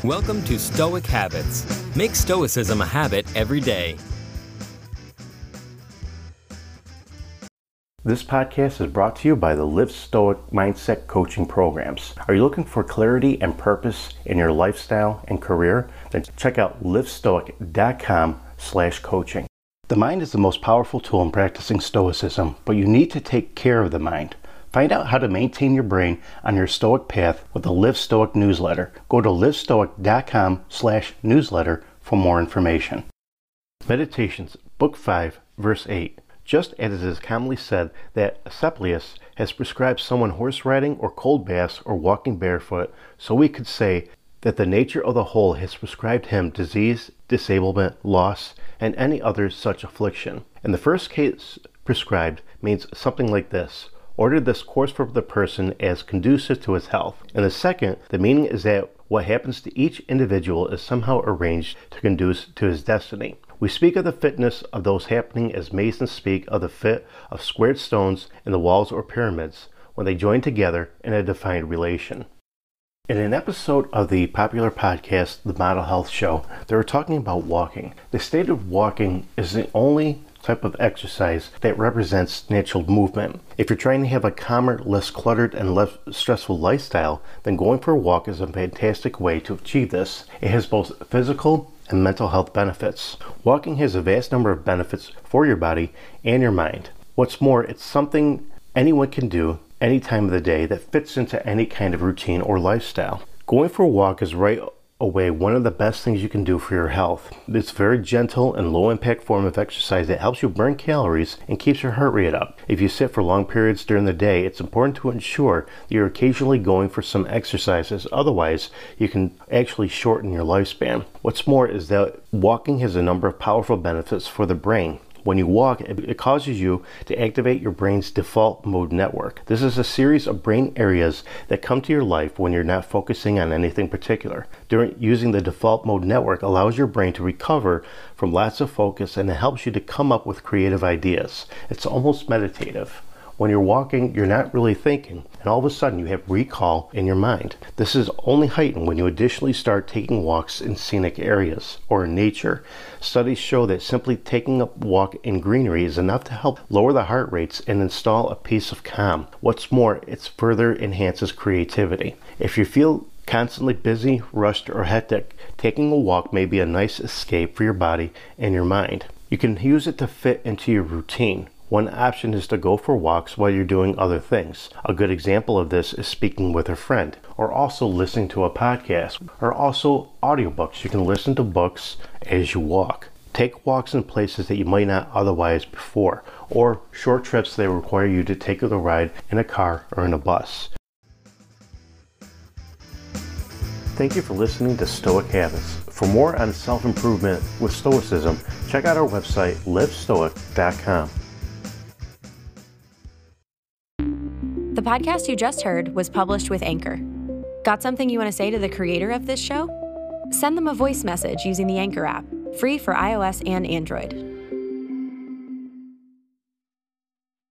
Welcome to Stoic Habits. Make Stoicism a habit every day. This podcast is brought to you by the Live Stoic Mindset Coaching Programs. Are you looking for clarity and purpose in your lifestyle and career? Then check out livestoic.com/coaching. The mind is the most powerful tool in practicing Stoicism, but you need to take care of the mind. Find out how to maintain your brain on your Stoic path with the Live Stoic newsletter. Go to livestoic.com/newsletter for more information. Meditations, Book 5, Verse 8. Just as it is commonly said that Asclepius has prescribed someone horse riding or cold baths or walking barefoot, so we could say that the nature of the whole has prescribed him disease, disablement, loss, and any other such affliction. In the first case, prescribed means something like this: order this course for the person as conducive to his health. In the second, the meaning is that what happens to each individual is somehow arranged to conduce to his destiny. We speak of the fitness of those happening as Masons speak of the fit of squared stones in the walls or pyramids when they join together in a defined relation. In an episode of the popular podcast, The Model Health Show, they were talking about walking. They stated walking is the only type of exercise that represents natural movement. If you're trying to have a calmer, less cluttered, and less stressful lifestyle, then going for a walk is a fantastic way to achieve this. It has both physical and mental health benefits. Walking has a vast number of benefits for your body and your mind. What's more, it's something anyone can do any time of the day that fits into any kind of routine or lifestyle. Going for a walk is right away one of the best things you can do for your health. It's a very gentle and low impact form of exercise that helps you burn calories and keeps your heart rate up. If you sit for long periods during the day, it's important to ensure that you're occasionally going for some exercises. Otherwise, you can actually shorten your lifespan. What's more is that walking has a number of powerful benefits for the brain. When you walk, it causes you to activate your brain's default mode network. This is a series of brain areas that come to your life when you're not focusing on anything particular. Using the default mode network allows your brain to recover from lots of focus, and it helps you to come up with creative ideas. It's almost meditative. When you're walking, you're not really thinking, and all of a sudden you have recall in your mind. This is only heightened when you additionally start taking walks in scenic areas or in nature. Studies show that simply taking a walk in greenery is enough to help lower the heart rates and install a peace of calm. What's more, it further enhances creativity. If you feel constantly busy, rushed, or hectic, taking a walk may be a nice escape for your body and your mind. You can use it to fit into your routine. One option is to go for walks while you're doing other things. A good example of this is speaking with a friend, or also listening to a podcast, or also audiobooks. You can listen to books as you walk. Take walks in places that you might not otherwise before, or short trips that require you to take a ride in a car or in a bus. Thank you for listening to Stoic Habits. For more on self-improvement with Stoicism, check out our website, livestoic.com. The podcast you just heard was published with Anchor. Got something you want to say to the creator of this show? Send them a voice message using the Anchor app, free for iOS and Android.